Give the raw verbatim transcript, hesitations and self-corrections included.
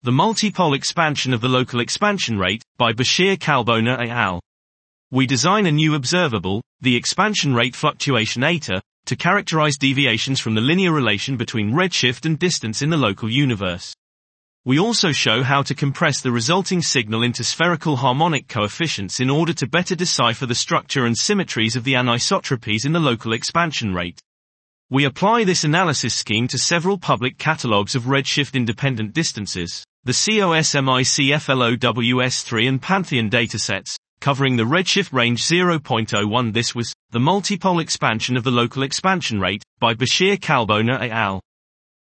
The multipole expansion of the local expansion rate, by Bashir Kalbona et al. We design a new observable, the expansion rate fluctuation eta, to characterize deviations from the linear relation between redshift and distance in the local universe. We also show how to compress the resulting signal into spherical harmonic coefficients in order to better decipher the structure and symmetries of the anisotropies in the local expansion rate. We apply this analysis scheme to several public catalogs of redshift-independent distances, the COSMIC F L O W S three and Pantheon datasets, covering the redshift range zero point zero one. This was the multipole expansion of the local expansion rate, by Bashir Kalbona et al.